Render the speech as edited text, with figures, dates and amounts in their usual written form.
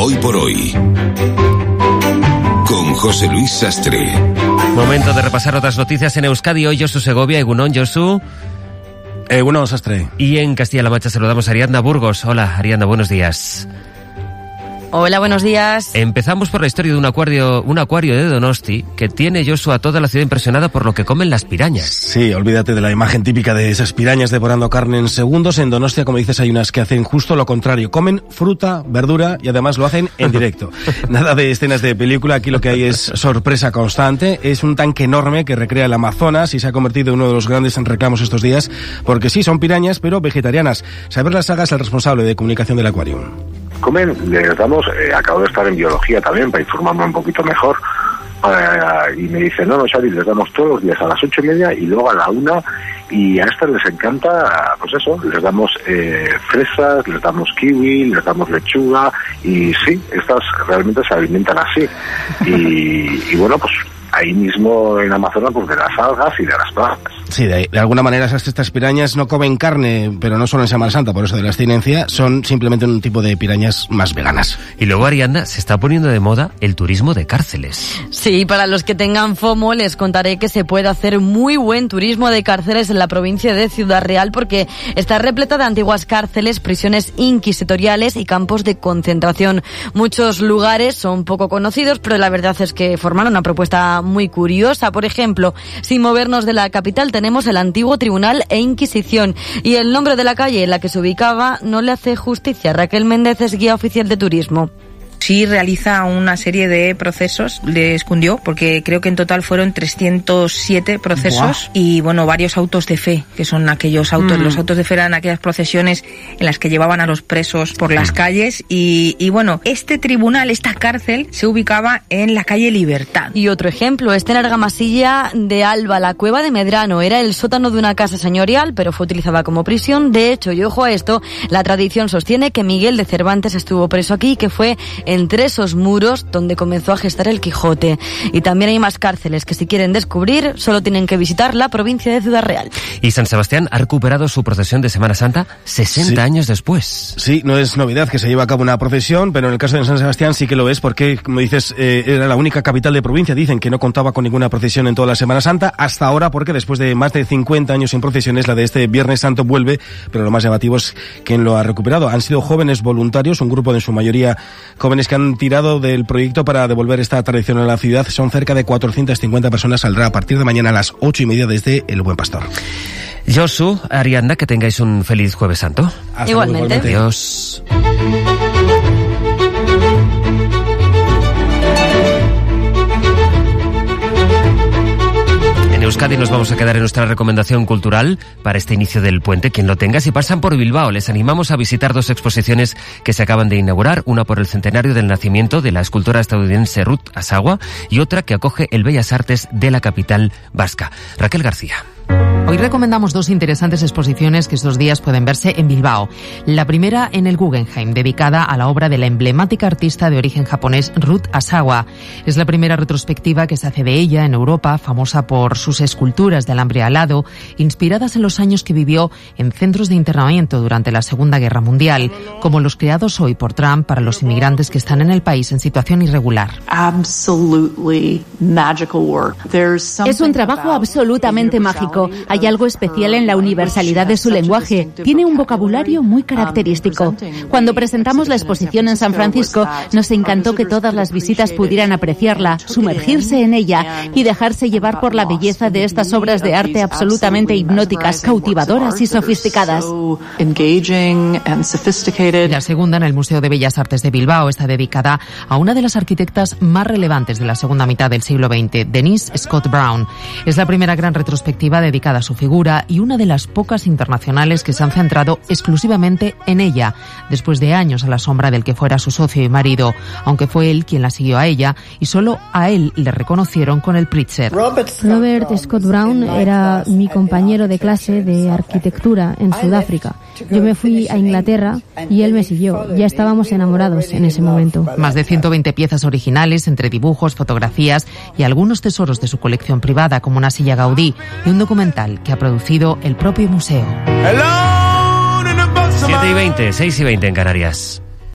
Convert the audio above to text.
Hoy por hoy, con José Luis Sastre. Momento de repasar otras noticias en Euskadi. Hoy Josu Segovia, Egunon, Josu. Egunon, Sastre. Y en Castilla-La Mancha saludamos a Ariadna Burgos. Hola, Ariadna, buenos días. Hola, buenos días. Empezamos por la historia de un acuario de Donosti que tiene, Josu, a toda la ciudad impresionada por lo que comen las pirañas. Sí, olvídate de la imagen típica de esas pirañas devorando carne en segundos. En Donostia, como dices, hay unas que hacen justo lo contrario. Comen fruta, verdura y además lo hacen en directo. Nada de escenas de película, aquí lo que hay es sorpresa constante. Es un tanque enorme que recrea el Amazonas y se ha convertido en uno de los grandes reclamos estos días, porque sí, son pirañas, pero vegetarianas. Saber las Saga es el responsable de comunicación del acuario. Comen, les damos, acabo de estar en biología también para informarme un poquito mejor, y me dice, no, Xavi, les damos todos los días a las 8:30 y luego a la 1, y a estas les encanta, pues eso, les damos fresas, les damos kiwi, les damos lechuga, y sí, estas realmente se alimentan así, y bueno, pues ahí mismo en Amazonas, pues de las algas y de las plantas. Sí, de alguna manera estas pirañas no comen carne, pero no solo en Semana Santa, por eso de la abstinencia, son simplemente un tipo de pirañas más veganas. Y luego, Ariadna, se está poniendo de moda el turismo de cárceles. Sí, para los que tengan FOMO les contaré que se puede hacer muy buen turismo de cárceles en la provincia de Ciudad Real, porque está repleta de antiguas cárceles, prisiones inquisitoriales y campos de concentración. Muchos lugares son poco conocidos, pero la verdad es que forman una propuesta muy curiosa. Por ejemplo, sin movernos de la capital, tenemos el antiguo Tribunal e Inquisición, y el nombre de la calle en la que se ubicaba no le hace justicia. Raquel Méndez es guía oficial de turismo. Sí realiza una serie de procesos, les cundió, porque creo que en total fueron 307 procesos. ¡Buah! Y bueno, varios autos de fe, que son aquellos autos, los autos de fe eran aquellas procesiones en las que llevaban a los presos por las calles, y bueno, este tribunal, esta cárcel, se ubicaba en la calle Libertad. Y otro ejemplo, en Argamasilla de Alba, la cueva de Medrano, era el sótano de una casa señorial, pero fue utilizada como prisión. De hecho, y ojo a esto, la tradición sostiene que Miguel de Cervantes estuvo preso aquí, que fue entre esos muros donde comenzó a gestar el Quijote. Y también hay más cárceles que, si quieren descubrir, solo tienen que visitar la provincia de Ciudad Real. Y San Sebastián ha recuperado su procesión de Semana Santa 60 años después. Sí, no es novedad que se lleve a cabo una procesión, pero en el caso de San Sebastián sí que lo es, porque, como dices, era la única capital de provincia. Dicen que no contaba con ninguna procesión en toda la Semana Santa, hasta ahora, porque después de más de 50 años sin procesiones, la de este Viernes Santo vuelve, pero lo más llamativo es quién lo ha recuperado. Han sido jóvenes voluntarios, un grupo de, en su mayoría, jóvenes que han tirado del proyecto para devolver esta tradición a la ciudad. Son cerca de 450 personas. Saldrá a partir de mañana a las 8:30 desde El Buen Pastor. Josu, Ariadna, que tengáis un feliz Jueves Santo. Igualmente. Adiós. En Euskadi nos vamos a quedar en nuestra recomendación cultural para este inicio del puente. Quien lo tenga, si pasan por Bilbao, les animamos a visitar dos exposiciones que se acaban de inaugurar, una por el centenario del nacimiento de la escultora estadounidense Ruth Asagua y otra que acoge el Bellas Artes de la capital vasca. Raquel García. Hoy recomendamos dos interesantes exposiciones que estos días pueden verse en Bilbao. La primera en el Guggenheim, dedicada a la obra de la emblemática artista de origen japonés Ruth Asagua. Es la primera retrospectiva que se hace de ella en Europa, famosa por sus esculturas de alambre alado, inspiradas en los años que vivió en centros de internamiento durante la Segunda Guerra Mundial, como los creados hoy por Trump para los inmigrantes que están en el país en situación irregular. Es un trabajo absolutamente mágico. Hay algo especial en la universalidad de su lenguaje. Tiene un vocabulario muy característico. Cuando presentamos la exposición en San Francisco, nos encantó que todas las visitas pudieran apreciarla, sumergirse en ella y dejarse llevar por la belleza de estas obras de arte absolutamente hipnóticas, cautivadoras y sofisticadas. La segunda, en el Museo de Bellas Artes de Bilbao, está dedicada a una de las arquitectas más relevantes de la segunda mitad del siglo XX, Denise Scott Brown. Es la primera gran retrospectiva dedicada a su figura y una de las pocas internacionales que se han centrado exclusivamente en ella, después de años a la sombra del que fuera su socio y marido, aunque fue él quien la siguió a ella y solo a él le reconocieron con el Pritzker. Robert Scott Brown era mi compañero de clase de arquitectura en Sudáfrica. Yo me fui a Inglaterra y él me siguió. Ya estábamos enamorados en ese momento. Más de 120 piezas originales, entre dibujos, fotografías y algunos tesoros de su colección privada, como una silla Gaudí y un documental que ha producido el propio museo. 7:20, 6:20 en Canarias.